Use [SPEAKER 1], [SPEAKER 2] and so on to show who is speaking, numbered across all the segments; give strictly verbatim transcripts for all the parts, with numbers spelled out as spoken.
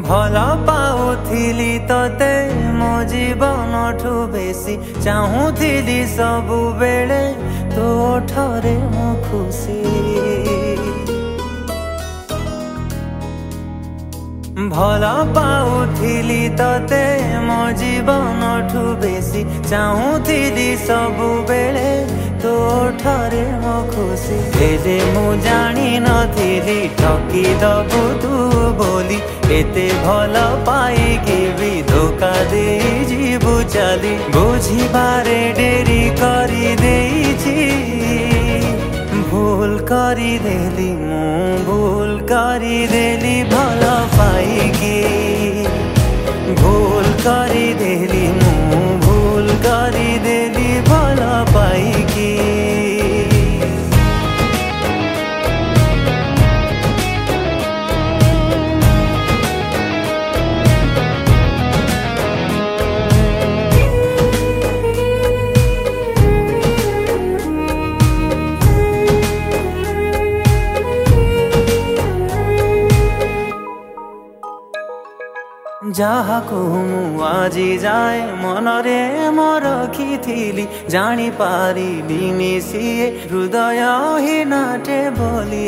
[SPEAKER 1] भल पाउथिली तते मो जीवन ठू बेसी चाहूथिली सबु बेले तो ठरे मो खुशी भल पाउथिली तते मो जीवन ठू बेसी चाहूथिली सबु बेले तो ठरे मो खुशी हेले मु जानी नथिली ठकी दबु तू बोली एते भल पाइके भी धोका दे जीवु चली बुझिबारे डेरी करी देइछि भूल करी देली मु भूल करी देली भल पाइके भूल करी देली मु भूल करी देली भल पाइके ଯାହାକୁ ମୁଁ ଆଜି ଯାଏ ମନରେ ମୋ ରଖିଥିଲି ଜାଣି ପାରିଲିନି ସିଏ ହୃଦୟ ହିଁ ନାଟେ ବୋଲି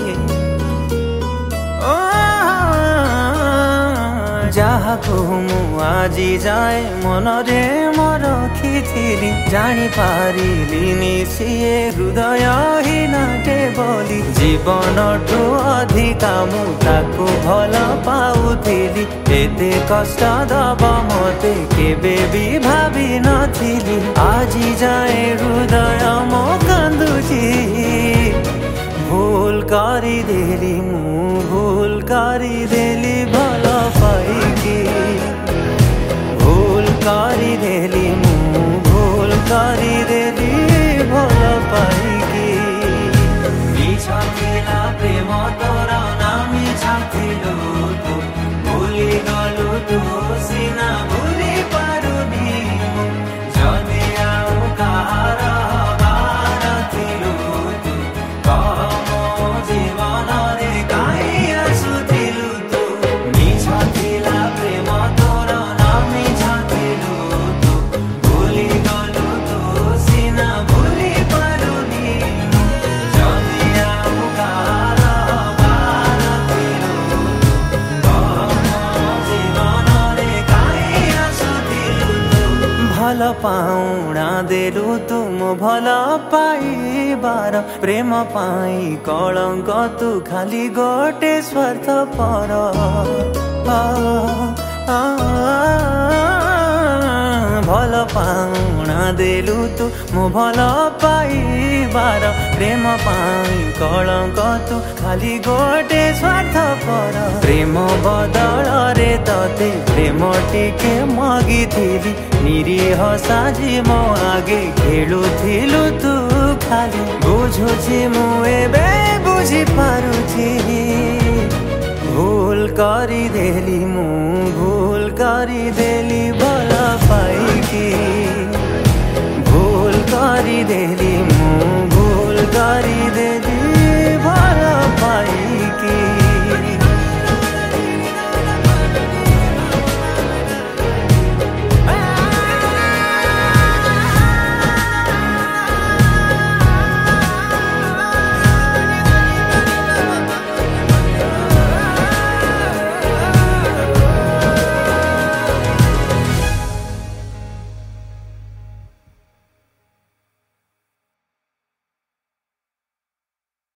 [SPEAKER 1] ଯାହାକୁ ମୁଁ ଆଜି ଯାଏ ମନରେ ମୋ ରଖିଥିଲି ଜାଣି ପାରିଲିନି ସିଏ ହୃଦୟ ହିଁ ନାଟେ ବୋଲି ଜୀବନଠୁ ଅଧିକା ମୁଁ ତାକୁ ଭଲ ପାଉଥିଲି एते कष्ट दब मते केबे भी भावी नथिली आजी जाए हृदय मो कांदुची भूल करी देली मु भूल करी देली भल पाइकी भूल करी देली मु भूल करी देली भल पाइकी मिछा थिला प्रेम तोर ना मिछा थिलो तू भूली गलु तू सिना भूली पारुनी जदि आउ कहार हबार थिलु तू कह मो जीवन रे काई आसुथिलु तू मिछा थिला प्रेम तोर ना मिछा थिलु तू भूली गलु तू सिना भूली पारुनी जदि आउ कहार हबार थिलु भल पाउणा देलु तुम भल पाइबार प्रेम पाई कलंक तू खाली गोटे स्वार्थ पर आ, आ, भल पाउणा देलु तू मो भल पाइबार प्रेम पाई कलंक तू खाली गोटे स्वार्थ पर प्रेम बदल रे तते प्रेम टिके मगिथिली निरीह साजी मो आगे खेलुथिलु तू खाली बुझुछि मु एबे बुझि पारुछि भूल करी देली मु भूल करी देली भल पाइकी भूल करी देली मु भूल करी देली